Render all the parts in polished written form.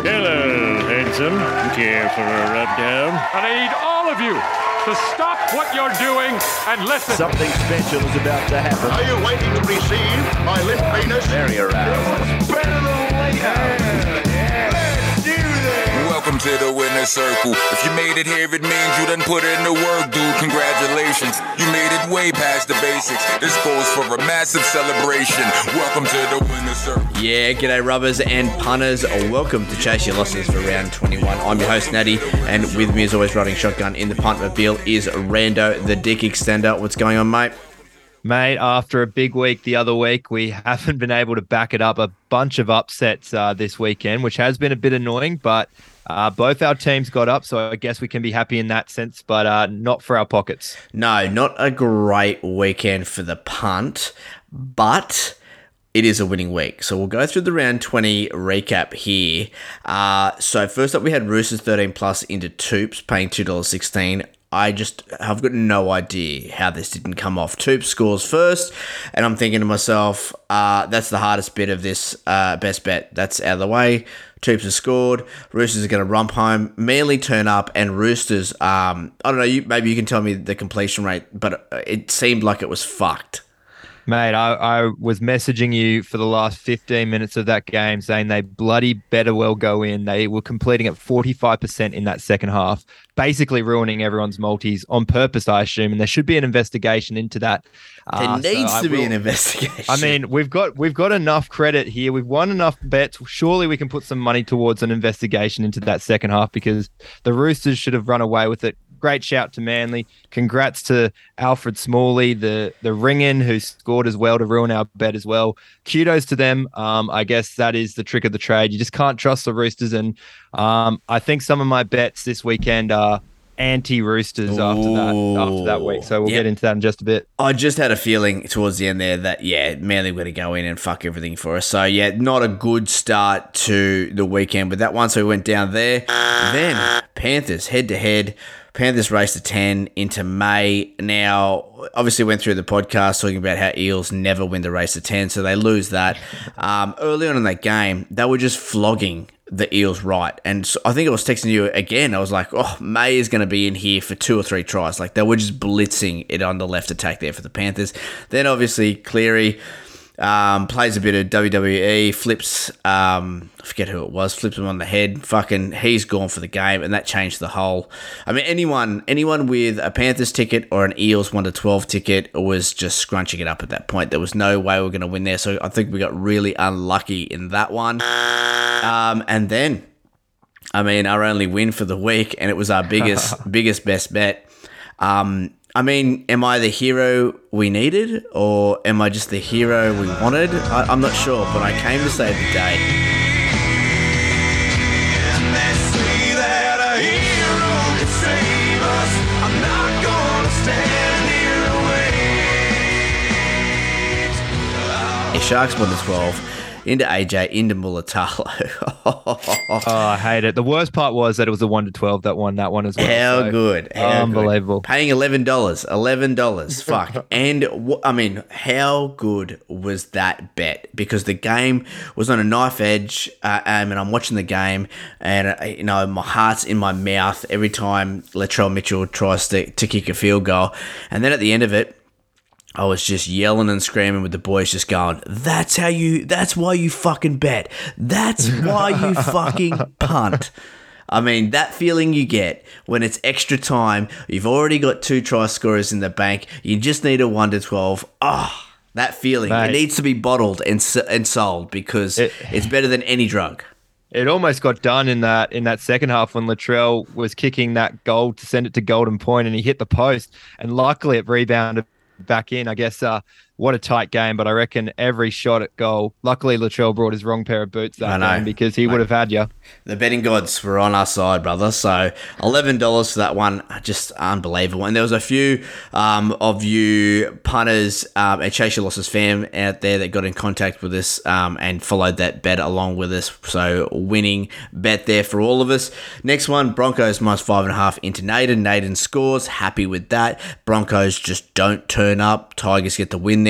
Hello, handsome. Care for a rundown? And I need all of you to stop what you're doing and listen. Something special is about to happen. Are you waiting to receive my limp penis? Very aroused. Better than later. Let's do this. Welcome to the winner's circle. If you made it here, it means you done put in the work, dude. Congratulations. You made it way past the basics. This calls for a massive celebration. Welcome to the winner's circle. Yeah, g'day rubbers and punters. Welcome to Chase Your Losses for round 21. I'm your host, Natty, and with me as always, riding shotgun in the puntmobile is Rando, the dick extender. What's going on, mate? Mate, after a big week the other week, we haven't been able to back it up. A bunch of upsets this weekend, which has been a bit annoying, but both our teams got up, so I guess we can be happy in that sense, but not for our pockets. No, not a great weekend for the punt, but it is a winning week. So we'll go through the round 20 recap here. So first up, we had Roosters 13 plus into Toops, paying $2.16. I've got no idea how this didn't come off. Toops scores first, and I'm thinking to myself, that's the hardest bit of this best bet. That's out of the way. Toops has scored. Roosters are going to romp home. Manly turn up, and Roosters, I don't know, maybe you can tell me the completion rate, but it seemed like it was fucked. Mate, I was messaging you for the last 15 minutes of that game saying they bloody better well go in. They were completing at 45% in that second half, basically ruining everyone's multis on purpose, I assume, and there should be an investigation into that. There needs to be an investigation. I mean, we've got enough credit here. We've won enough bets. Surely we can put some money towards an investigation into that second half because the Roosters should have run away with it. Great shout to Manly. Congrats to Alfred Smalley, the ring-in who scored as well to ruin our bet as well. Kudos to them. I guess that is the trick of the trade. You just can't trust the Roosters. And I think some of my bets this weekend are anti-Roosters after that week. So we'll get into that in just a bit. I just had a feeling towards the end there that, Manly were going to go in and fuck everything for us. So, not a good start to the weekend with that one. So we went down there. Then Panthers head-to-head. Panthers raced to 10 into May. Now, obviously went through the podcast talking about how Eels never win the race to 10, so they lose that. Early on in that game, they were just flogging the Eels right. And so I think I was texting you again. I was like, May is going to be in here for 2 or 3 tries. Like, they were just blitzing it on the left attack there for the Panthers. Then, obviously, Cleary plays a bit of WWE, flips, I forget who it was, flips him on the head. Fucking, he's gone for the game, and that changed the whole. I mean, anyone with a Panthers ticket or an Eels 1-12 ticket was just scrunching it up at that point. There was no way we were going to win there, so I think we got really unlucky in that one. And then, I mean, our only win for the week, and it was our biggest best bet. I mean, am I the hero we needed, or am I just the hero we wanted? I'm not sure, but I came to save the day. And they say that a hero can save us. I'm not gonna stand here and wait. The Sharks won the 12. Into AJ, into Mulatalo. I hate it. The worst part was that it was a 1-12 that won that one as well. How good. Unbelievable. Good. Paying $11. Fuck. And, I mean, how good was that bet? Because the game was on a knife edge, and I'm watching the game, and, my heart's in my mouth every time Latrell Mitchell tries to kick a field goal. And then at the end of it, I was just yelling and screaming with the boys, just going, that's why you fucking bet. That's why you fucking punt. I mean, that feeling you get when it's extra time, you've already got 2 try scorers in the bank, you just need a 1-12. That feeling. Mate, it needs to be bottled and sold because it's better than any drug. It almost got done in that second half when Latrell was kicking that goal to send it to Golden Point and he hit the post, and luckily it rebounded back in. I guess what a tight game, but I reckon every shot at goal. Luckily, Latrell brought his wrong pair of boots that game because he would have had you. The betting gods were on our side, brother. So $11 for that one, just unbelievable. And there was a few of you punters and Chase Your Losses fam out there that got in contact with us and followed that bet along with us. So winning bet there for all of us. Next one, Broncos -5.5 into Naden. Naden scores. Happy with that. Broncos just don't turn up. Tigers get the win there.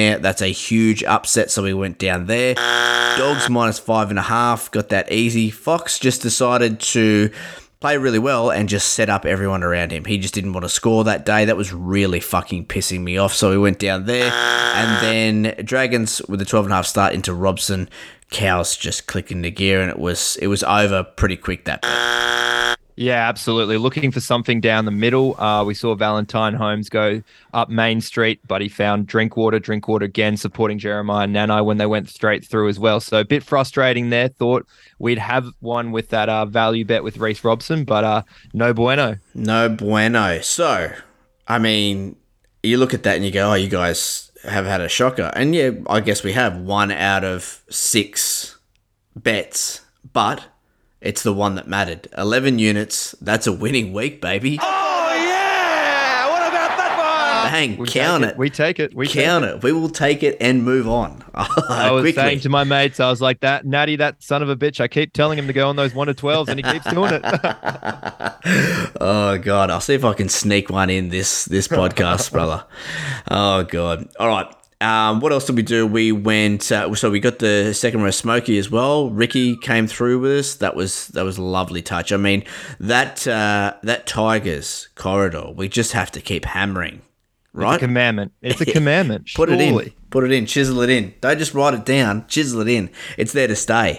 there. That's a huge upset, so we went down there. Dogs -5.5, got that easy. Fox just decided to play really well and just set up everyone around him. He just didn't want to score that day. That was really fucking pissing me off. So we went down there. And then Dragons with a 12.5 start into Robson. Cows just clicked into gear, and it was over pretty quick that bet. Yeah, absolutely. Looking for something down the middle. We saw Valentine Holmes go up Main Street, but he found Drinkwater again, supporting Jeremiah Nanai when they went straight through as well. So a bit frustrating there. Thought we'd have one with that value bet with Reece Robson, but no bueno. No bueno. So, I mean, you look at that and you go, oh, you guys have had a shocker. And yeah, I guess we have 1 out of 6 bets, but it's the one that mattered. 11 units. That's a winning week, baby. Oh, yeah! What about that one? Bang, count it. We take it. Count it. We will take it and move on. I was saying to my mates, I was like, that Natty, that son of a bitch, I keep telling him to go on those 1 to 12s and he keeps doing it. Oh, God. I'll see if I can sneak one in this podcast, brother. Oh, God. All right. What else did we do? We went, so we got the second row smoky as well. Ricky came through with us. That was a lovely touch. I mean, that Tigers corridor, we just have to keep hammering, right? It's a commandment. It's a commandment. Put it in, chisel it in. Don't just write it down, chisel it in. It's there to stay.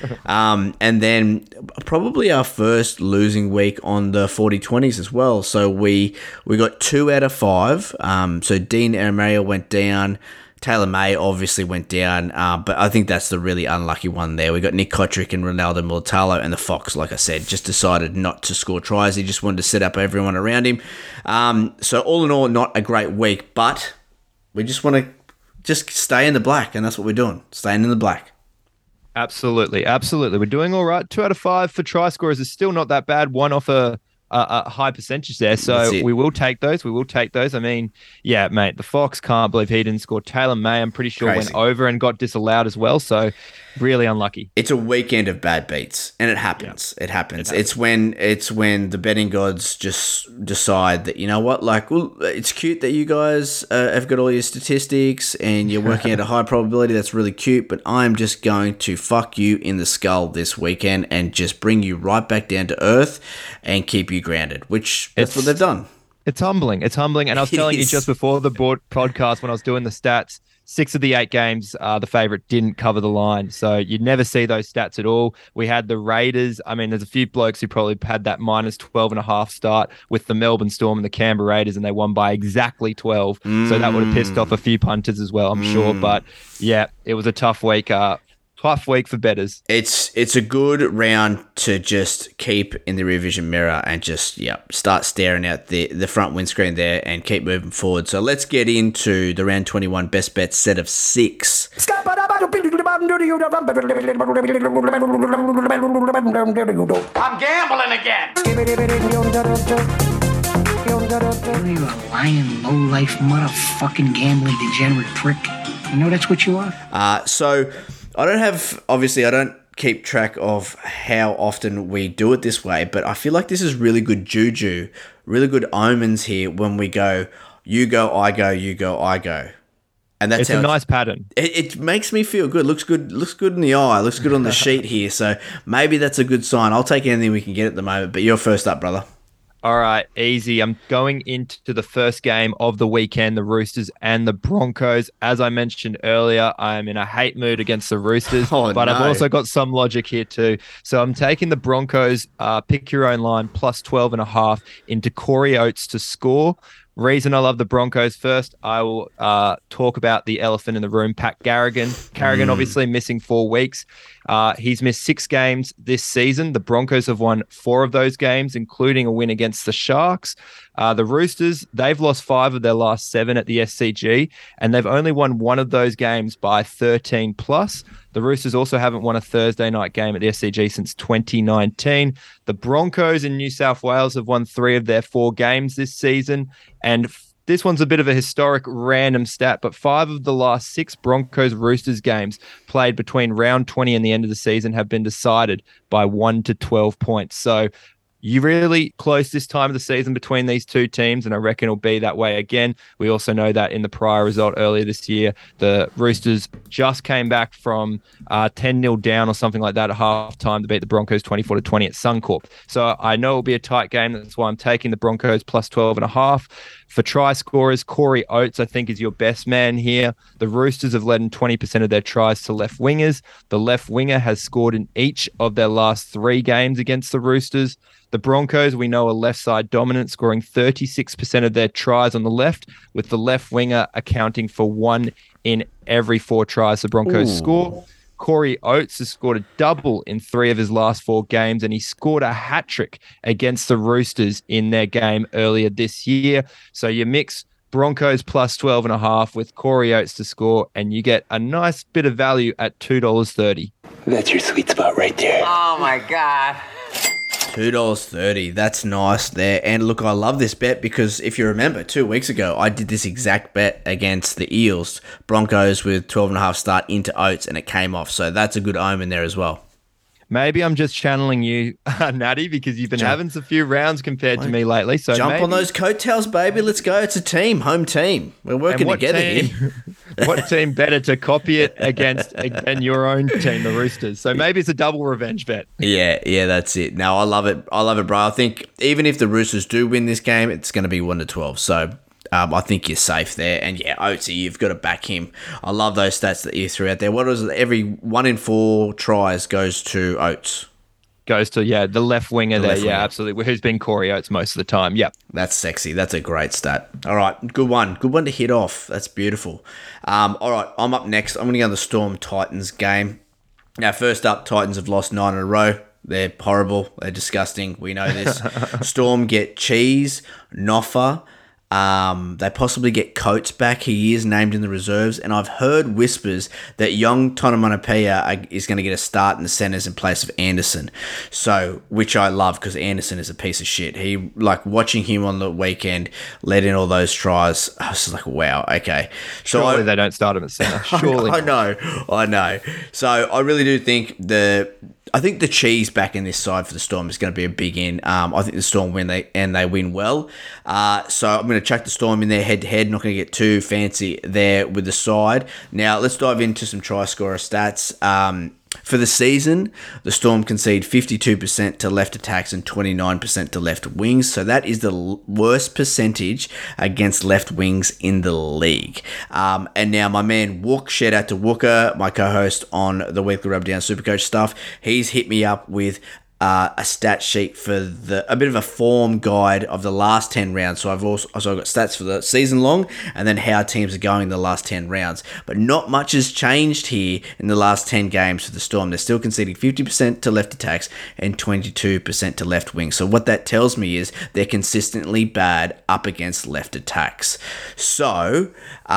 And then probably our first losing week on the 40-20s as well. So we got 2 out of 5. So Dean Aramayo went down. Taylor May obviously went down, but I think that's the really unlucky one there. We got Nick Kotrick and Ronaldo Militalo, and the Fox, like I said, just decided not to score tries. He just wanted to set up everyone around him. So all in all, not a great week, but we just want to just stay in the black, and that's what we're doing, staying in the black. Absolutely. We're doing all right. 2 out of 5 for try scorers is still not that bad. One off a high percentage there. So we will take those. I mean, yeah, mate, the Fox, can't believe he didn't score. Taylor May, I'm pretty sure went over and got disallowed as well. So really unlucky. It's a weekend of bad beats, and it happens. Yeah. It happens. It's when the betting gods just decide that, you know what, like, well, it's cute that you guys have got all your statistics and you're working at a high probability. That's really cute, but I'm just going to fuck you in the skull this weekend and just bring you right back down to earth and keep you grounded, which that's what they've done. It's humbling. And I was telling you just before the podcast when I was doing the stats, 6 of the 8 games, the favourite didn't cover the line. So you'd never see those stats at all. We had the Raiders. I mean, there's a few blokes who probably had that -12.5 start with the Melbourne Storm and the Canberra Raiders, and they won by exactly 12. So that would have pissed off a few punters as well, I'm sure. But yeah, it was a tough week. Tough week for bettors. It's a good round to just keep in the rear vision mirror and just start staring out the front windscreen there and keep moving forward. So let's get into the round 21 best bets set of 6. I'm gambling again. You a lying, low-life, motherfucking gambling degenerate prick. You know that's what you are? So I don't keep track of how often we do it this way, but I feel like this is really good juju, really good omens here when we go, you go, I go, you go, I go. And that's a nice pattern. It makes me feel good. Looks good in the eye. Looks good on the sheet here. So maybe that's a good sign. I'll take anything we can get at the moment, but you're first up, brother. All right, easy. I'm going into the first game of the weekend, the Roosters and the Broncos. As I mentioned earlier, I'm in a hate mood against the Roosters, but I've also got some logic here too. So I'm taking the Broncos, pick your own line, +12.5 into Corey Oates to score. Reason I love the Broncos first, I will talk about the elephant in the room, Pat Carrigan. Carrigan obviously missing 4 weeks. He's missed 6 games this season. The Broncos have won 4 of those games, including a win against the Sharks. The Roosters, they've lost 5 of their last 7 at the SCG, and they've only won 1 of those games by 13 plus. The Roosters also haven't won a Thursday night game at the SCG since 2019. The Broncos in New South Wales have won 3 of their 4 games this season, and this one's a bit of a historic random stat, but 5 of the last 6 Broncos-Roosters games played between round 20 and the end of the season have been decided by 1 to 12 points. So You really close this time of the season between these two teams, and I reckon it'll be that way again. We also know that in the prior result earlier this year, the Roosters just came back from 10-0 down or something like that at halftime to beat the Broncos 24-20 at Suncorp. So I know it'll be a tight game. That's why I'm taking the Broncos plus 12.5. For try scorers, Corey Oates, I think, is your best man here. The Roosters have led in 20% of their tries to left wingers. The left winger has scored in each of their last 3 games against the Roosters. The Broncos, we know, are left side dominant, scoring 36% of their tries on the left, with the left winger accounting for 1 in every 4 tries the Broncos score. Corey Oates has scored a double in 3 of his last 4 games, and he scored a hat-trick against the Roosters in their game earlier this year. So you mix Broncos plus 12.5 with Corey Oates to score, and you get a nice bit of value at $2.30. That's your sweet spot right there. Oh, my God. $2.30. That's nice there. And look, I love this bet because if you remember, 2 weeks ago, I did this exact bet against the Eels. Broncos with 12.5 start into Oates, and it came off. So that's a good omen there as well. Maybe I'm just channeling you, Natty, because you've been having a few rounds compared to me lately. So jump on those coattails, baby. Let's go. It's a team, home team. We're working together here. What team better to copy it against than your own team, the Roosters? So maybe it's a double revenge bet. Yeah, that's it. No, I love it. I love it, bro. I think even if the Roosters do win this game, it's going to be 1-12. So I think you're safe there. And yeah, Oatesy, you've got to back him. I love those stats that you threw out there. What was it? Every 1 in 4 tries goes to Oates. Goes to, the left winger there. Yeah, absolutely. Who's been Corey Oates most of the time. Yep. That's sexy. That's a great stat. All right, good one. Good one to hit off. That's beautiful. All right, I'm up next. I'm going to go to the Storm Titans game. Now, first up, Titans have lost 9 in a row. They're horrible. They're disgusting. We know this. Storm get Cheese, Noffa. They possibly get Coates back. He is named in the reserves, and I've heard whispers that young Tonomanapea is going to get a start in the centres in place of Anderson. So, which I love because Anderson is a piece of shit. He, watching him on the weekend, let in all those tries. I was like, wow, okay. So surely they don't start him at centre. Surely. I know. So I really do think the cheese back in this side for the Storm is going to be a big in. I think the Storm win they win well. So I'm going to chuck the Storm in there head-to-head. Not going to get too fancy there with the side. Now, let's dive into some try scorer stats. For the season, the Storm concede 52% to left attacks and 29% to left wings. So that is the worst percentage against left wings in the league. And now my man Wook, shout out to Wooker, my co-host on the Weekly Rubdown Supercoach stuff. He's hit me up with a stat sheet for a bit of a form guide of the last 10 rounds. So I've got stats for the season long and then how teams are going in the last 10 rounds. But not much has changed here in the last 10 games for the Storm. They're still conceding 50% to left attacks and 22% to left wing. So what that tells me is they're consistently bad up against left attacks. So,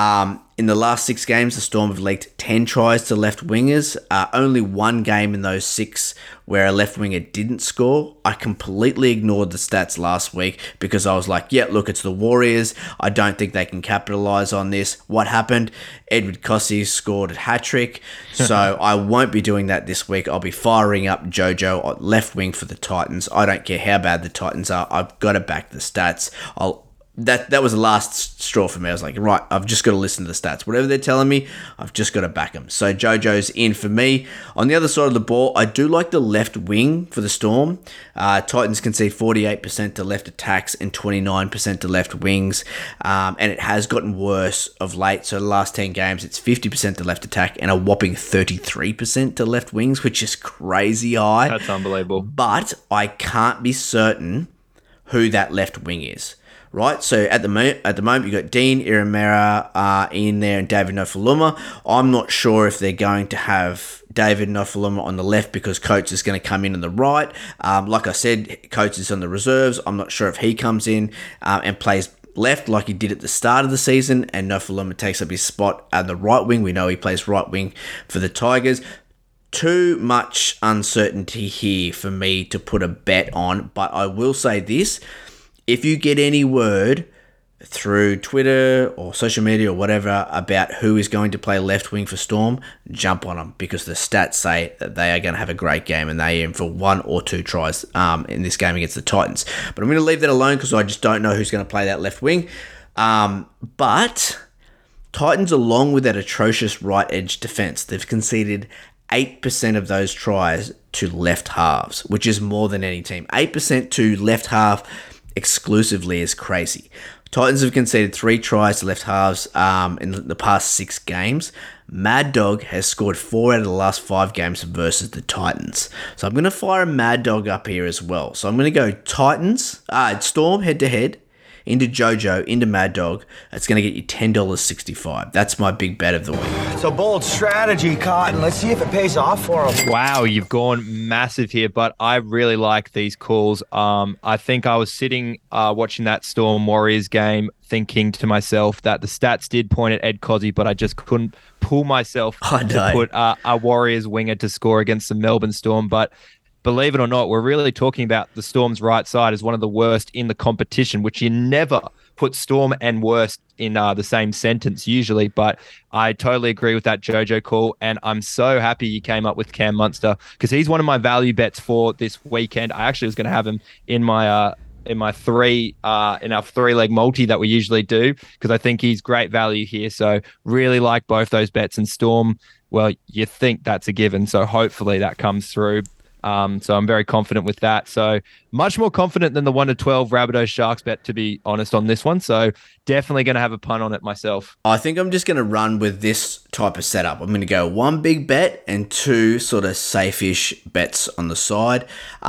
in the last 6 games, the Storm have leaked 10 tries to left wingers. Only 1 game in those 6 where a left winger didn't score. I completely ignored the stats last week because I was like, yeah, look, it's the Warriors. I don't think they can capitalize on this. What happened? Edward Kossie scored a hat-trick. So I won't be doing that this week. I'll be firing up Jojo on left wing for the Titans. I don't care how bad the Titans are. I've got to back the stats. That was the last straw for me. I was like, right, I've just got to listen to the stats. Whatever they're telling me, I've just got to back them. So Jojo's in for me. On the other side of the ball, I do like the left wing for the Storm. Titans concede 48% to left attacks and 29% to left wings. And it has gotten worse of late. So the last 10 games, it's 50% to left attack and a whopping 33% to left wings, which is crazy high. That's unbelievable. But I can't be certain who that left wing is. Right, so at the moment you've got Dean Iramera in there and David Nofaluma. I'm not sure if they're going to have David Nofaluma on the left because Coates is going to come in on the right. Like I said, Coates is on the reserves. I'm not sure if he comes in and plays left like he did at the start of the season and Nofaluma takes up his spot at the right wing. We know he plays right wing for the Tigers. Too much uncertainty here for me to put a bet on, but I will say this. If you get any word through Twitter or social media or whatever about who is going to play left wing for Storm, jump on them because the stats say that they are going to have a great game and they aim for 1 or 2 tries in this game against the Titans. But I'm going to leave that alone because I just don't know who's going to play that left wing. But Titans, along with that atrocious right edge defense, they've conceded 8% of those tries to left halves, which is more than any team. 8% to left half exclusively is crazy. Titans have conceded 3 tries to left halves in the past 6 games. Mad Dog has scored 4 out of the last 5 games versus the Titans. So I'm going to fire a Mad Dog up here as well. So I'm going to go Titans, Storm head-to-head, into JoJo, into Mad Dog. It's going to get you $10.65. That's my big bet of the week. It's a bold strategy, Cotton. Let's see if it pays off for him. Wow, you've gone massive here, but I really like these calls. I think I was sitting watching that Storm Warriors game thinking to myself that the stats did point at Ed Cozzy, but I just couldn't pull myself to put a Warriors winger to score against the Melbourne Storm. But believe it or not, we're really talking about the Storm's right side as one of the worst in the competition, which you never put Storm and worst in the same sentence usually. But I totally agree with that JoJo call, and I'm so happy you came up with Cam Munster because he's one of my value bets for this weekend. I actually was going to have him in my in our 3-leg multi that we usually do because I think he's great value here. So really like both those bets. And Storm, well, you think that's a given, so hopefully that comes through. So I'm very confident with that. So much more confident than the 1-12 Rabbitohs Sharks bet, to be honest, on this one. So definitely going to have a punt on it myself. I think I'm just going to run with this type of setup. I'm going to go 1 big bet and 2 sort of safe-ish bets on the side.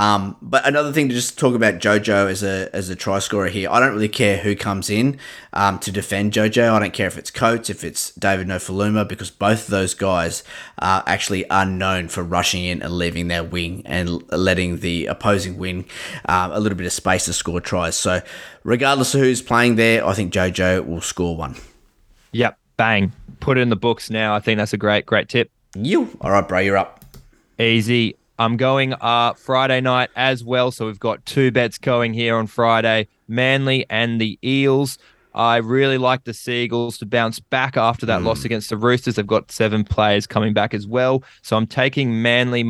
But another thing to just talk about JoJo as a try scorer here. I don't really care who comes in to defend JoJo. I don't care if it's Coates, if it's David Nofaluma, because both of those guys actually are known for rushing in and leaving their wing and letting the opposing wing a little bit of space to score tries. So regardless of who's playing there, I think JoJo will score 1. Yep, bang. Put it in the books now. I think that's a great tip. All right, bro, you're up. Easy. I'm going Friday night as well. So we've got 2 bets going here on Friday. Manly and the Eels. I really like the Seagulls to bounce back after that loss against the Roosters. They've got 7 players coming back as well. So I'm taking Manly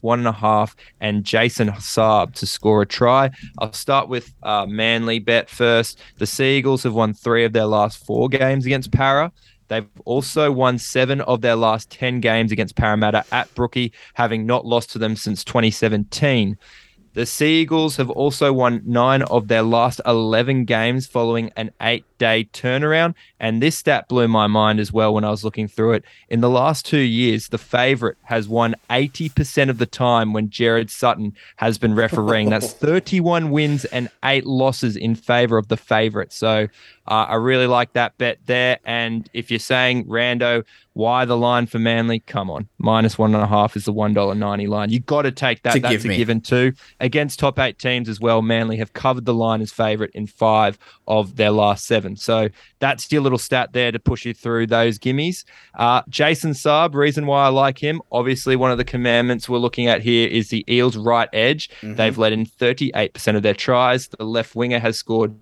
-1.5 and Jason Saab to score a try. I'll start with Manly bet first. The Seagulls have won 3 of their last 4 games against Para. They've also won 7 of their last 10 games against Parramatta at Brookie, having not lost to them since 2017. The Seagulls have also won 9 of their last 11 games following an 8-day turnaround. And this stat blew my mind as well when I was looking through it. In the last 2 years, the favourite has won 80% of the time when Jared Sutton has been refereeing. That's 31 wins and 8 losses in favour of the favourite. So I really like that bet there. And if you're saying, Rando, why the line for Manly? Come on. -1.5 is the $1.90 line. You got to take that. That's a given too. Against top 8 teams as well, Manly have covered the line as favourite in 5 of their last 7. So that's your little stat there to push you through those gimmies. Jason Saab, reason why I like him, obviously one of the commandments we're looking at here is the Eels' right edge. Mm-hmm. They've let in 38% of their tries. The left winger has scored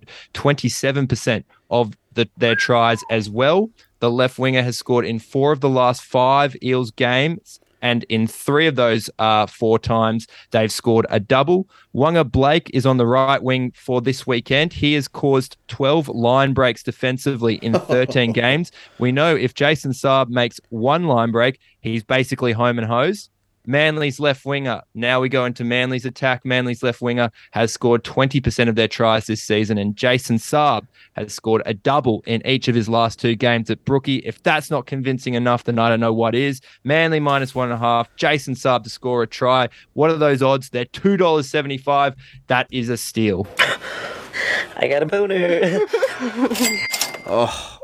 27% of their tries as well. The left winger has scored in 4 of the last 5 Eels games, and in 3 of those 4 times, they've scored a double. Wanga Blake is on the right wing for this weekend. He has caused 12 line breaks defensively in 13 games. We know if Jason Saab makes 1 line break, he's basically home and hosed. Manly's left winger. Now we go into Manly's attack. Manly's left winger has scored 20% of their tries this season, and Jason Saab has scored a double in each of his last 2 games at Brookie. If that's not convincing enough, then I don't know what is. Manly -1.5, Jason Saab to score a try. What are those odds? They're $2.75. That is a steal. I got a boner.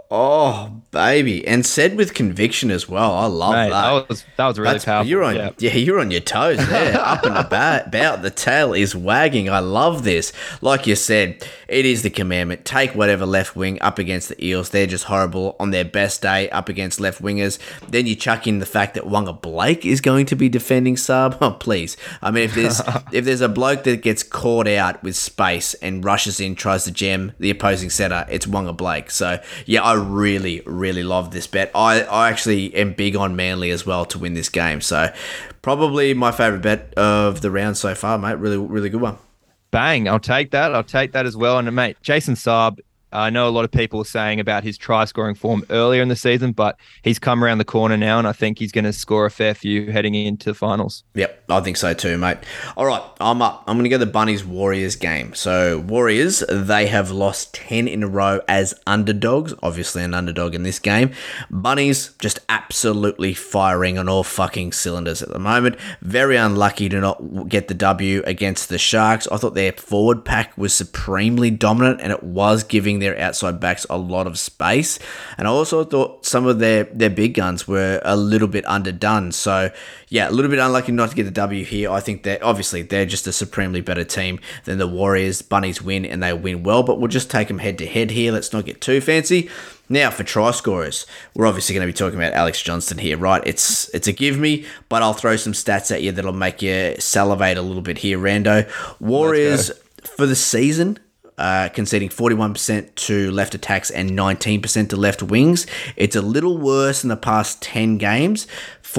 Oh, baby. And said with conviction as well. I love that. That was really powerful. You're on your toes there. Up and about. The tail is wagging. I love this. Like you said, it is the commandment. Take whatever left wing up against the Eels. They're just horrible on their best day up against left wingers. Then you chuck in the fact that Wonga Blake is going to be defending sub. Oh, please. I mean, if there's a bloke that gets caught out with space and rushes in, tries to jam the opposing setter, it's Wonga Blake. So, yeah, I really, really love this bet. I actually am big on Manly as well to win this game. So, probably my favourite bet of the round so far, mate. Really, really good one. Bang. I'll take that. I'll take that as well. And, mate, Jason Saab, I know a lot of people were saying about his try-scoring form earlier in the season, but he's come around the corner now, and I think he's going to score a fair few heading into the finals. Yep, I think so too, mate. All right, I'm up. I'm going to go the Bunnies-Warriors game. So, Warriors, they have lost 10 in a row as underdogs. Obviously an underdog in this game. Bunnies just absolutely firing on all fucking cylinders at the moment. Very unlucky to not get the W against the Sharks. I thought their forward pack was supremely dominant, and it was giving their outside backs a lot of space. And I also thought some of their big guns were a little bit underdone. So, yeah, a little bit unlucky not to get the W here. I think that obviously they're just a supremely better team than the Warriors. Bunnies win, and they win well, but we'll just take them head-to-head here. Let's not get too fancy. Now, for try scorers, we're obviously going to be talking about Alex Johnston here, right? It's a give me, but I'll throw some stats at you that'll make you salivate a little bit here, Rando. Warriors, for the season, conceding 41% to left attacks and 19% to left wings. It's a little worse in the past 10 games,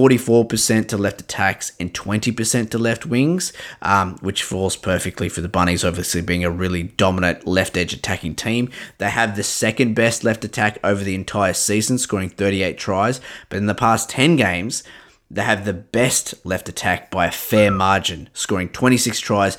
44% to left attacks and 20% to left wings, which falls perfectly for the Bunnies, obviously being a really dominant left edge attacking team. They have the second best left attack over the entire season, scoring 38 tries, but in the past 10 games, they have the best left attack by a fair margin, scoring 26 tries,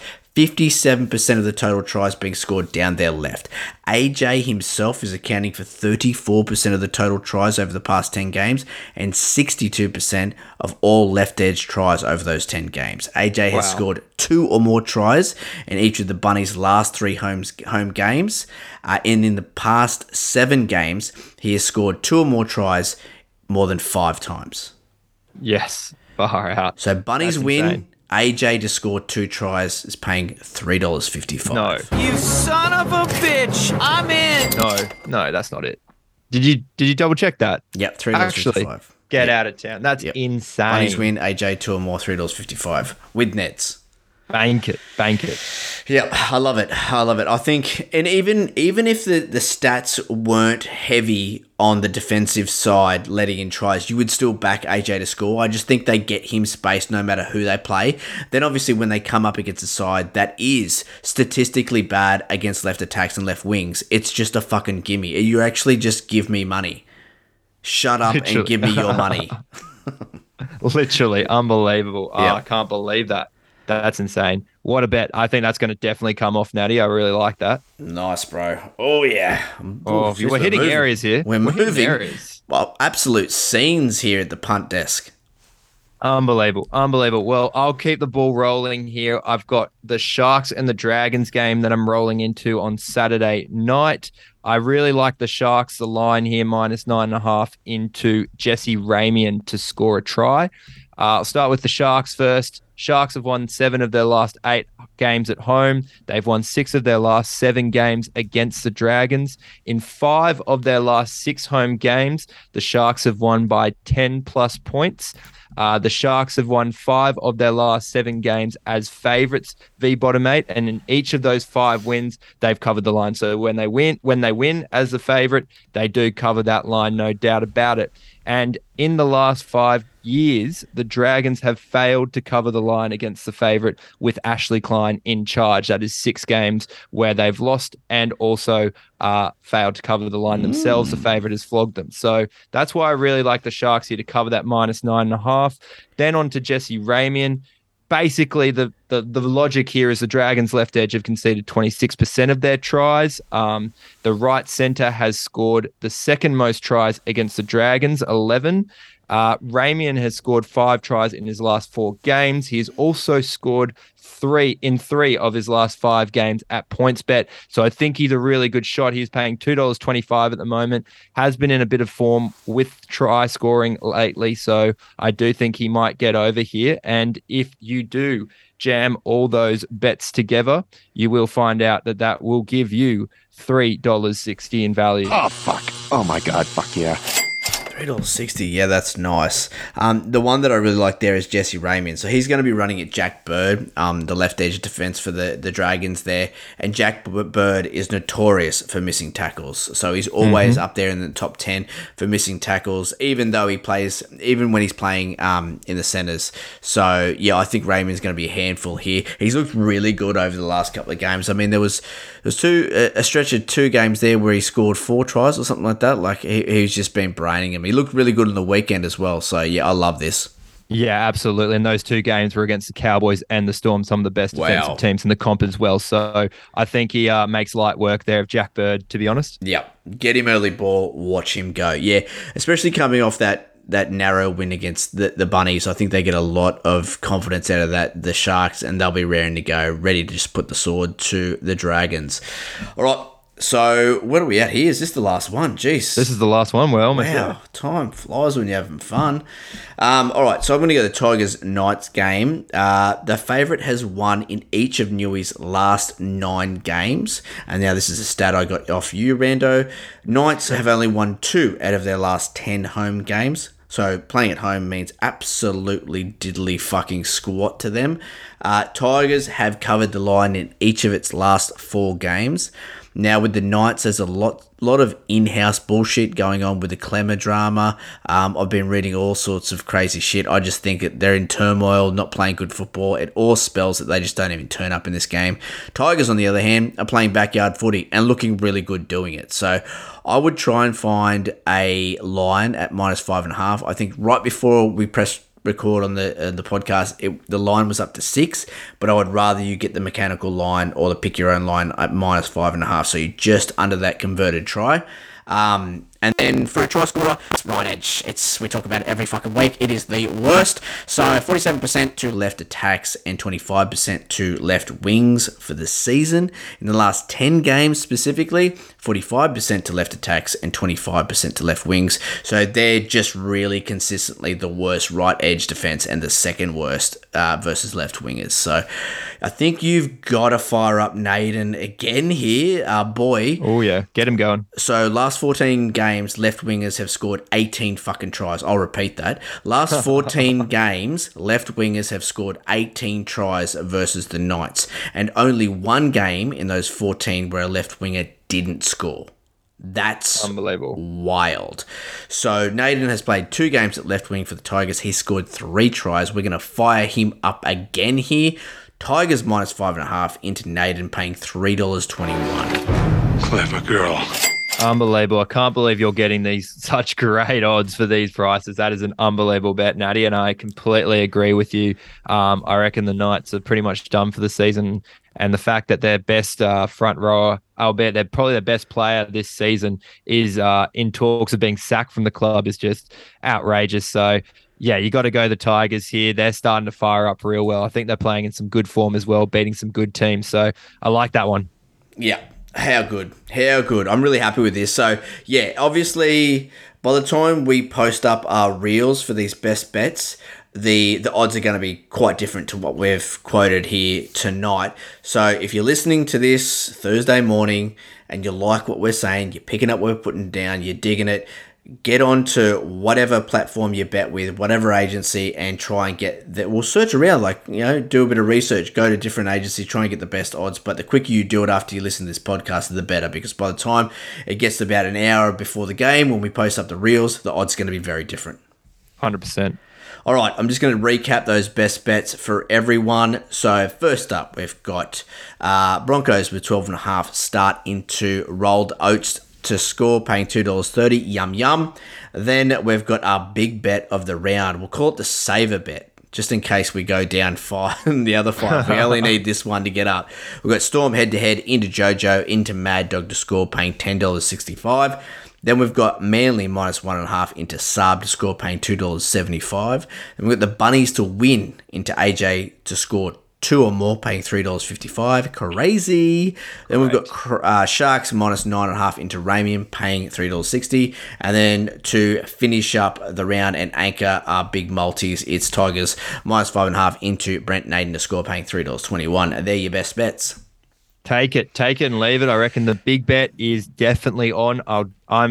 57% of the total tries being scored down their left. AJ himself is accounting for 34% of the total tries over the past 10 games and 62% of all left edge tries over those 10 games. AJ has scored 2 or more tries in each of the Bunnies' last 3 home games. And in the past 7 games, he has scored 2 or more tries more than 5 times. Yes, far out. So Bunnies win. Insane. AJ to score 2 tries is paying $3.55. No. You son of a bitch! I'm in! No, that's not it. Did you double check that? Yep, $3.55. Actually, get out of town. That's insane. Bunnies win, AJ 2 or more, $3.55 with nets. Bank it. Yeah, I love it. I think, and even if the stats weren't heavy on the defensive side, letting in tries, you would still back AJ to score. I just think they get him space no matter who they play. Then obviously when they come up against a side that is statistically bad against left attacks and left wings, it's just a fucking gimme. You actually just give me money. Shut up and give me your money. Literally unbelievable. Oh, I can't believe that. That's insane. What a bet. I think that's going to definitely come off, Natty. I really like that. Nice, bro. Oh, yeah. We're hitting moving. Areas here. We're moving. Areas. Well, absolute scenes here at the punt desk. Unbelievable. Well, I'll keep the ball rolling here. I've got the Sharks and the Dragons game that I'm rolling into on Saturday night. I really like the Sharks, the line here, -9.5 into Jesse Ramian to score a try. I'll start with the Sharks first. Sharks have won 7 of their last 8 games at home. They've won 6 of their last 7 games against the Dragons. In 5 of their last 6 home games, the Sharks have won by 10 plus points. The Sharks have won 5 of their last 7 games as favourites v bottom 8, and in each of those 5 wins, they've covered the line. So when they win as the favourite, they do cover that line, no doubt about it. And in the last 5 years, the Dragons have failed to cover the line against the favourite with Ashley Klein in charge. That is 6 games where they've lost and also failed to cover the line themselves. The favourite has flogged them. So that's why I really like the Sharks here to cover that -9.5. Then on to Jesse Ramian. Basically, the logic here is the Dragons' left edge have conceded 26% of their tries. The right centre has scored the second most tries against the Dragons, 11. Ramian has scored 5 tries in his last 4 games. He's also scored 3 in 3 of his last 5 games at PointsBet. So I think he's a really good shot. He's paying $2.25 at the moment, has been in a bit of form with try scoring lately. So I do think he might get over here. And if you do jam all those bets together, you will find out that will give you $3.60 in value. Oh, fuck. Oh, my God. Fuck yeah. $3.60, yeah, that's nice. The one that I really like there is Jesse Ramian. So he's going to be running at Jack Bird, the left edge defense for the Dragons there. And Jack Bird is notorious for missing tackles. So he's always up there in the top 10 for missing tackles, even when he's playing in the centers. So, yeah, I think Ramian's going to be a handful here. He's looked really good over the last couple of games. I mean, there was a stretch of 2 games there where he scored 4 tries or something like that. Like, he's just been braining him. He looked really good on the weekend as well. So, yeah, I love this. Yeah, absolutely. And those 2 games were against the Cowboys and the Storm, some of the best defensive teams in the comp as well. So I think he makes light work there of Jack Bird, to be honest. Yeah, get him early ball, watch him go. Yeah, especially coming off that narrow win against the Bunnies. I think they get a lot of confidence out of the Sharks, and they'll be raring to go, ready to just put the sword to the Dragons. All right. So, what are we at here? Is this the last one? Jeez. This is the last one. Well, wow, time flies when you're having fun. All right, so I'm going to go the Tigers-Knights game. The favourite has won in each of Newey's last 9 games. And now this is a stat I got off you, Rando. Knights have only won 2 out of their last 10 home games. So playing at home means absolutely diddly fucking squat to them. Tigers have covered the line in each of its last 4 games. Now with the Knights, there's a lot of in-house bullshit going on with the Clemmer drama. I've been reading all sorts of crazy shit. I just think that they're in turmoil, not playing good football. It all spells that they just don't even turn up in this game. Tigers, on the other hand, are playing backyard footy and looking really good doing it. So I would try and find a line at -5.5. I think right before we press record on the podcast, the line was up to 6, but I would rather you get the mechanical line or the pick your own line at -5.5, so you're just under that converted try. And then for a try scorer, it's right edge. We talk about it every fucking week. It is the worst. So 47% to left attacks and 25% to left wings for the season. In the last 10 games specifically, 45% to left attacks and 25% to left wings. So they're just really consistently the worst right edge defense and the second worst versus left wingers. So I think you've got to fire up Naden again here, boy. Oh yeah, get him going. So last 14 games, left wingers have scored 18 fucking tries. I'll repeat that. Last 14 games, left wingers have scored 18 tries versus the Knights, and only 1 game in those 14 where a left winger didn't score. That's unbelievable. Wild. So Naden has played 2 games at left wing for the Tigers. He scored 3 tries. We're going to fire him up again here. Tigers -5.5 into Naden, paying $3.21. Clever girl. Unbelievable. I can't believe you're getting these such great odds for these prices. That is an unbelievable bet, Natty, and I completely agree with you. I reckon the Knights are pretty much done for the season, and the fact that their best front rower, albeit they're probably their best player this season, is in talks of being sacked from the club is just outrageous. So, yeah, you got to go the Tigers here. They're starting to fire up real well. I think they're playing in some good form as well, beating some good teams. So I like that one. Yeah. How good. I'm really happy with this. So, yeah, obviously, by the time we post up our reels for these best bets, the odds are going to be quite different to what we've quoted here tonight. So, if you're listening to this Thursday morning and you like what we're saying, you're picking up what we're putting down, you're digging it, get on to whatever platform you bet with, whatever agency, and try and get that. We'll search around, do a bit of research, go to different agencies, try and get the best odds. But the quicker you do it after you listen to this podcast, the better, because by the time it gets to about an hour before the game, when we post up the reels, the odds are going to be very different. 100%. All right, I'm just going to recap those best bets for everyone. So first up, we've got Broncos with 12.5 start into rolled oats to score, paying $2.30. Yum, yum. Then we've got our big bet of the round. We'll call it the saver bet, just in case we go down 5 and the other 5. We only need this one to get up. We've got Storm head-to-head into JoJo, into Mad Dog to score, paying $10.65. Then we've got Manly minus 1.5 into Saab to score, paying $2.75. Then we've got the Bunnies to win into AJ to score 2 or more, paying $3.55. Crazy. Then we've got Sharks minus 9.5 into Ramian, paying $3.60. And then to finish up the round and anchor our big multis, it's Tigers minus 5.5 into Brent Naden to score, paying $3.21. They're your best bets. Take it and leave it. I reckon the big bet is definitely on. For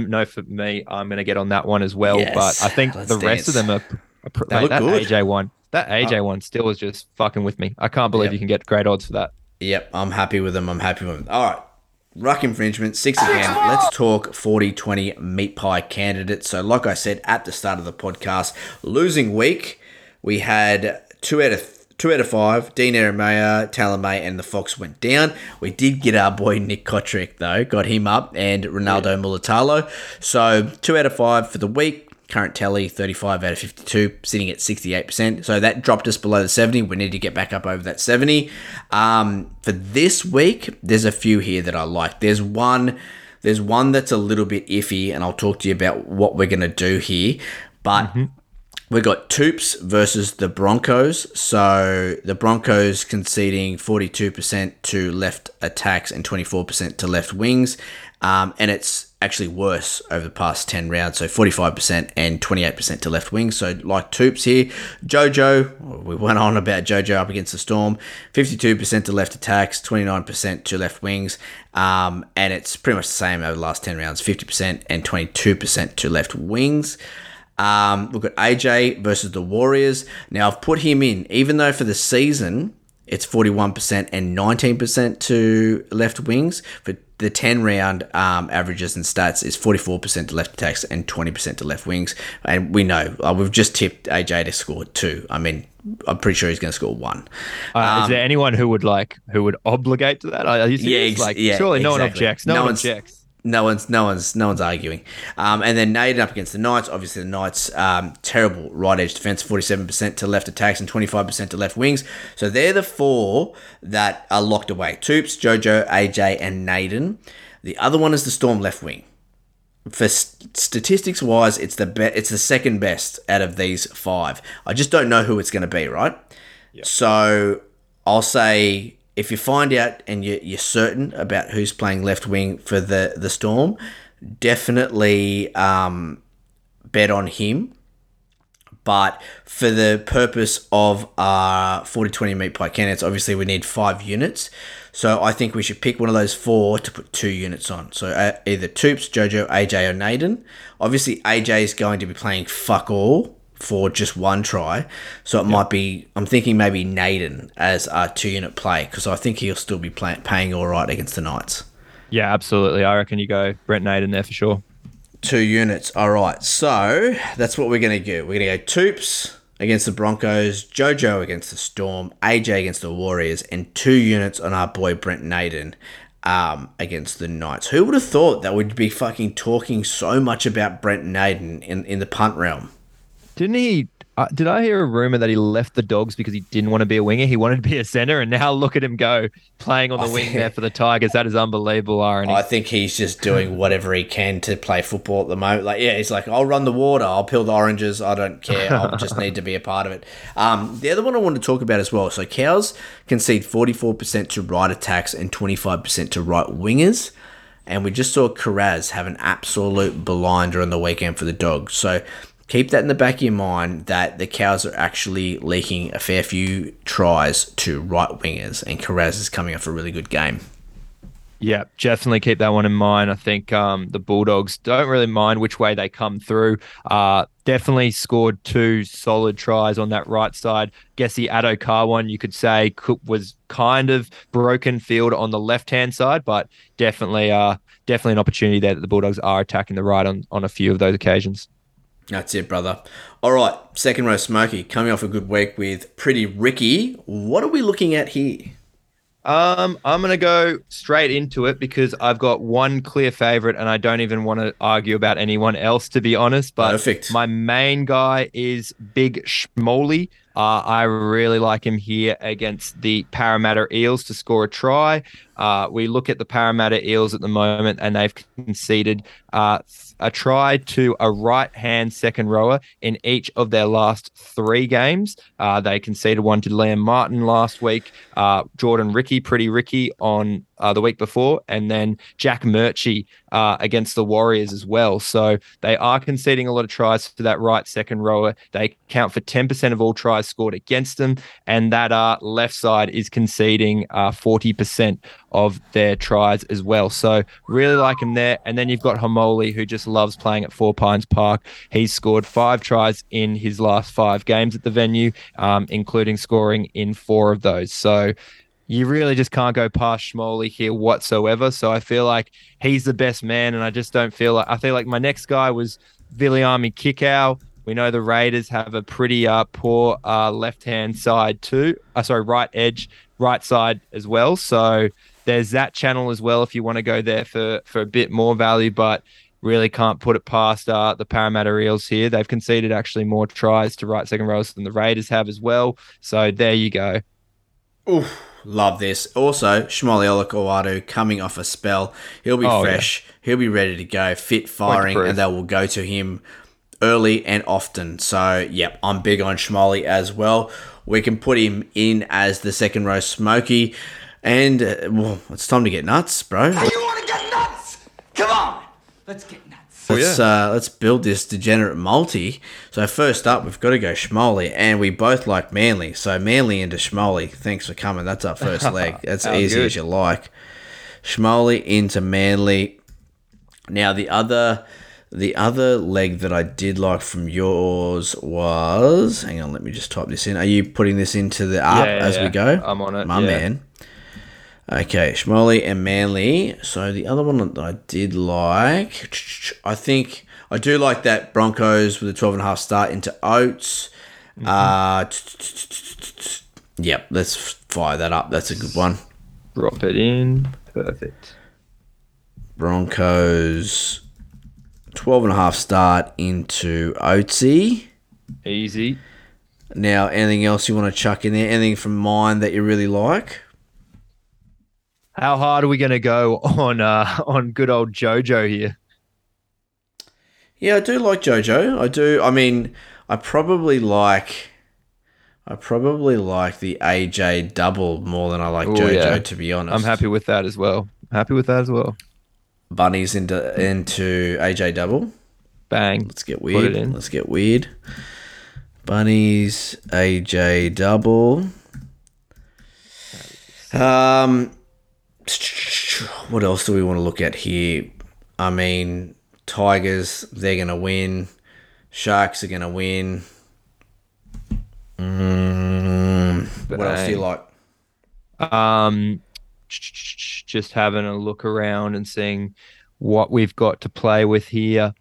me, I'm going to get on that one as well. Yes, but I think the rest of them are They look that good. AJ one. That AJ one still is just fucking with me. I can't believe you can get great odds for that. Yep, I'm happy with them. All right. Ruck infringement, 6 again. Let's talk 40-20 meat pie candidates. So like I said at the start of the podcast, losing week, we had 2 out of 5. Dean Eremaya, Talon May, and the Fox went down. We did get our boy Nick Kotrick, though. Got him up, and Ronaldo Mulatalo. So 2 out of 5 for the week. Current tally, 35 out of 52, sitting at 68%. So that dropped us below the 70. We need to get back up over that 70. For this week, there's a few here that I like. There's one that's a little bit iffy, and I'll talk to you about what we're going to do here. But we got Toops versus the Broncos. So the Broncos conceding 42% to left attacks and 24% to left wings. And it's actually worse over the past 10 rounds. So 45% and 28% to left wings. So like Toops here. Jojo, we went on about Jojo up against the Storm. 52% to left attacks, 29% to left wings. And it's pretty much the same over the last 10 rounds. 50% and 22% to left wings. We've got AJ versus the Warriors. Now, I've put him in, even though for the season, it's 41% and 19% to left wings. For the 10-round averages and stats is 44% to left attacks and 20% to left wings. And we know, we've just tipped AJ to score 2. I mean, I'm pretty sure he's going to score 1. Is there anyone who would obligate to that? Surely no one objects. No one objects. No one's arguing. And then Naden up against the Knights. Obviously, the Knights, terrible right edge defense, 47% to left attacks and 25% to left wings. So they're the 4 that are locked away. Toops, Jojo, AJ, and Naden. The other one is the Storm left wing. For statistics wise, it's the second best out of these 5. I just don't know who it's going to be, right? Yep. So I'll say, if you find out and you're certain about who's playing left wing for the Storm, definitely bet on him. But for the purpose of our 40-20 meat pie candidates, obviously we need 5 units. So I think we should pick one of those 4 to put 2 units on. So either Toops, Jojo, AJ, or Naden. Obviously AJ is going to be playing fuck all for just 1 try. So it might be, I'm thinking maybe Naden as our 2-unit play, because I think he'll still be paying all right against the Knights. Yeah, absolutely. I reckon you go Brent Naden there for sure. 2 units. All right. So that's what we're going to do. We're going to go Toops against the Broncos, Jojo against the Storm, AJ against the Warriors, and 2 units on our boy Brent Naden against the Knights. Who would have thought that we'd be fucking talking so much about Brent Naden in the punt realm? Didn't he? Did I hear a rumor that he left the Dogs because he didn't want to be a winger? He wanted to be a center, and now look at him go playing on the wing there for the Tigers. That is unbelievable irony. I think he's just doing whatever he can to play football at the moment. He's like, I'll run the water, I'll peel the oranges, I don't care, I just need to be a part of it. The other one I want to talk about as well. So Cows concede 44% to right attacks and 25% to right wingers. And we just saw Carraz have an absolute blinder on the weekend for the Dogs. So keep that in the back of your mind that the Cows are actually leaking a fair few tries to right wingers, and Carraz is coming off a really good game. Yeah, definitely keep that one in mind. I think the Bulldogs don't really mind which way they come through. Definitely scored 2 solid tries on that right side. Guess the Addo Carr one, you could say, was kind of broken field on the left-hand side, but definitely an opportunity there that the Bulldogs are attacking the right on a few of those occasions. That's it, brother. All right, second row Smokey, coming off a good week with Pretty Ricky. What are we looking at here? I'm going to go straight into it because I've got one clear favourite and I don't even want to argue about anyone else, to be honest. But Perfect. My main guy is Big Schmoley. I really like him here against the Parramatta Eels to score a try. We look at the Parramatta Eels at the moment, and they've conceded a try to a right-hand second rower in each of their last 3 games. They conceded one to Liam Martin last week, Jordan Pretty Ricky on the week before, and then Jack Murchie against the Warriors as well. So they are conceding a lot of tries to that right second rower. They count for 10% of all tries scored against them, and that left side is conceding 40% of their tries as well. So really like him there. And then you've got Homoli, who just loves playing at Four Pines Park. He's scored 5 tries in his last 5 games at the venue, including scoring in 4 of those. So you really just can't go past Schmoley here whatsoever. So I feel like he's the best man, and I just don't feel like... I feel like my next guy was Viliami Kikau. We know the Raiders have a pretty poor left-hand side too. Right edge, right side as well. So there's that channel as well if you want to go there for a bit more value, but really can't put it past the Parramatta Eels here. They've conceded actually more tries to right second rows than the Raiders have as well. So there you go. Oof, love this. Also, Shmoley Olakau'atu coming off a spell. He'll be fresh. Yeah. He'll be ready to go, fit, firing, and they will go to him early and often. So, yep, I'm big on Shmoley as well. We can put him in as the second row smoky. And, it's time to get nuts, bro. Hey, you want to get nuts? Come on. Let's get nuts. Let's build this degenerate multi. So first up, we've got to go Shmoley, and we both like Manly. So Manly into Shmoley. Thanks for coming. That's our first leg. That's easy as you like. Shmoley into Manly. Now the other leg that I did like from yours was... Hang on, let me just type this in. Are you putting this into the app as we go? I'm on it. My man. Okay, Shmoley and Manly. So the other one that I did like, I think I do like that Broncos with a 12.5 start into Oates. Yep, let's fire that up. That's a good one. Drop it in. Perfect. Broncos 12.5 start into Oatesy. Easy. Now, anything else you want to chuck in there? Anything from mine that you really like? How hard are we going to go on good old Jojo here? Yeah, I do like Jojo. I do. I mean, I probably like the AJ double more than I like Jojo, to be honest. I'm happy with that as well. Bunnies into AJ double. Bang. Let's get weird. Bunnies, AJ double. What else do we want to look at here? I mean, Tigers, they're going to win. Sharks are going to win. What else do you like? Just having a look around and seeing what we've got to play with here.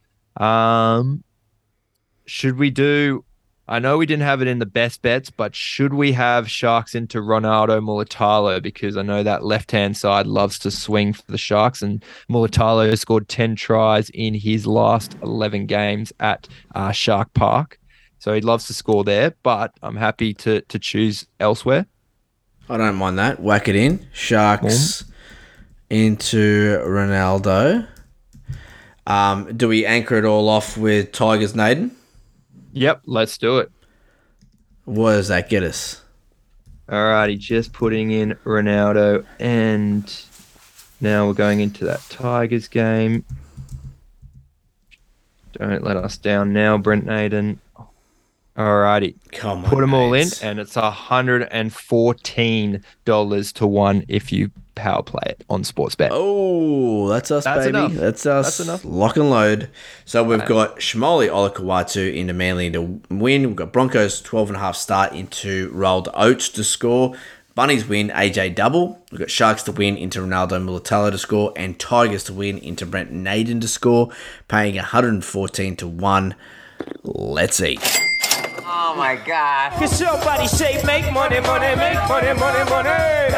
Should we do... I know we didn't have it in the best bets, but should we have Sharks into Ronaldo Mulitalo? Because I know that left-hand side loves to swing for the Sharks, and Mulitalo has scored 10 tries in his last 11 games at Shark Park. So he loves to score there, but I'm happy to choose elsewhere. I don't mind that. Whack it in. Sharks into Ronaldo. Do we anchor it all off with Tigers Naden? Yep, let's do it. What does that get us? Alrighty, just putting in Ronaldo, and now we're going into that Tigers game. Don't let us down now, Brent Naden. Alrighty, come on, put them all in, and it's $114 to 1 if you power play it on Sportsbet. Oh, that's us, baby. Enough. That's us. That's enough. Lock and load. So we've got Shmoley Olakau'atu into Manly to win. We've got Broncos 12.5 start into Rolled Oates to score. Bunnies win, AJ double. We've got Sharks to win into Ronaldo Mulitalo to score, and Tigers to win into Brent Naden to score, paying 114 to 1. Let's eat. Oh my God. Can somebody say make money, money, make money, money, money?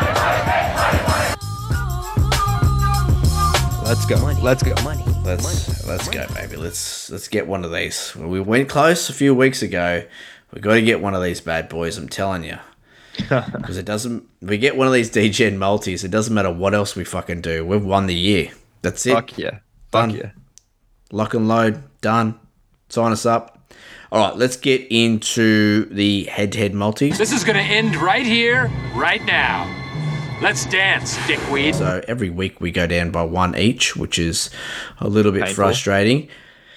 Let's go. Let's go, baby. Let's get one of these. We went close a few weeks ago. We got to get one of these bad boys, I'm telling you. Because it doesn't... We get one of these DGen multis, it doesn't matter what else we fucking do. We've won the year. That's it. Fuck yeah. Done. Fuck yeah. Lock and load. Done. Sign us up. All right, let's get into the head-to-head multis. This is going to end right here, right now. Let's dance, dickweed. So every week we go down by one each, which is a little bit Painful. frustrating.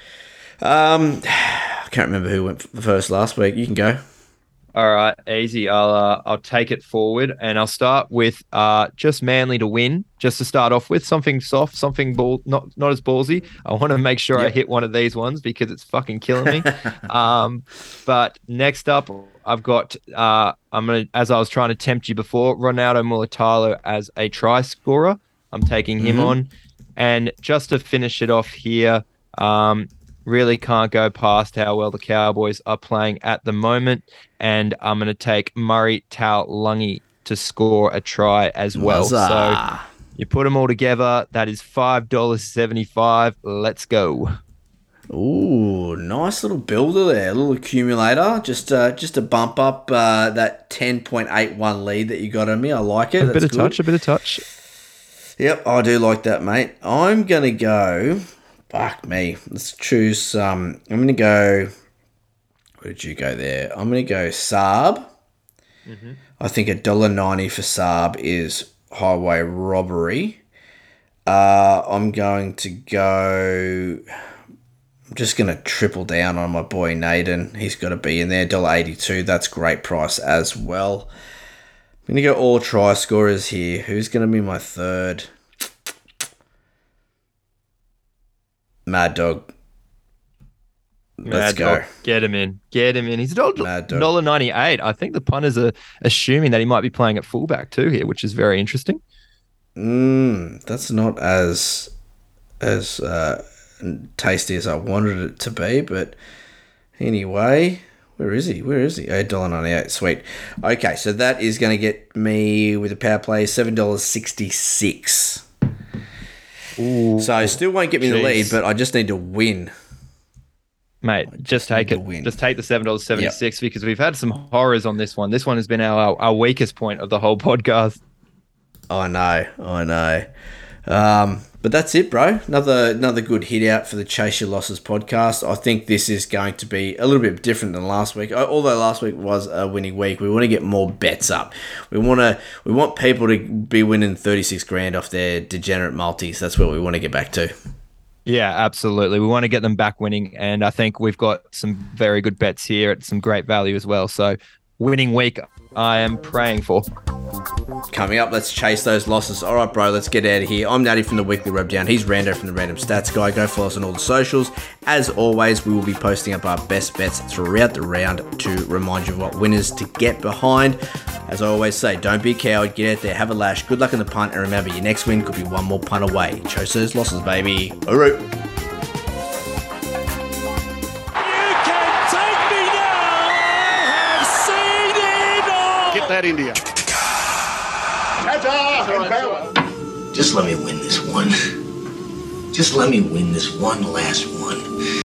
I can't remember who went first last week. You can go. All right, easy. I'll take it forward, and I'll start with just Manly to win. Just to start off with, something soft, something not as ballsy. I want to make sure I hit one of these ones because it's fucking killing me. But next up, I've got as I was trying to tempt you before, Ronaldo Mulatalo as a try scorer. I'm taking him on, and just to finish it off here, really can't go past how well the Cowboys are playing at the moment. And I'm going to take Murray Taulagi to score a try as well. So you put them all together. That is $5.75. Let's go. Ooh, nice little builder there. A little accumulator. Just to bump up that 10.81 lead that you got on me. I like it. A bit of touch. Yep, I do like that, mate. I'm going to go... Fuck me. Let's choose I'm going to go... Where did you go there? I'm going to go Saab. I think $1.90 for Saab is highway robbery. I'm going to go... I'm just going to triple down on my boy Naden. He's got to be in there. $1.82. That's great price as well. I'm going to go all try scorers here. Who's going to be my third? Mad Dog. Let's go. Get him in. He's $1.98. I think the punters are assuming that he might be playing at fullback too here, which is very interesting. That's not as tasty as I wanted it to be, but anyway, where is he? $1.98. Sweet. Okay, so that is going to get me with a power play $7.66. Ooh, so still won't get me the lead, but I just need to win. Mate, just take it. Just take the $7.76 because we've had some horrors on this one. This one has been our weakest point of the whole podcast. I know. But that's it, bro. Another good hit out for the Chase Your Losses podcast. I think this is going to be a little bit different than last week. Although last week was a winning week, we want to get more bets up. We want people to be winning 36 grand off their degenerate multis. That's what we want to get back to. Yeah, absolutely. We want to get them back winning, and I think we've got some very good bets here at some great value as well. So, winning week, I am praying for. Coming up, let's chase those losses. All right, bro, let's get out of here. I'm Natty from the Weekly Rubdown. He's Rando from the Random Stats Guy. Go follow us on all the socials. As always, we will be posting up our best bets throughout the round to remind you of what winners to get behind. As I always say, don't be a coward. Get out there, have a lash. Good luck in the punt, and remember, your next win could be one more punt away. Chase those losses, baby. All right. Get that India. Just let me win this one. Just let me win this one last one.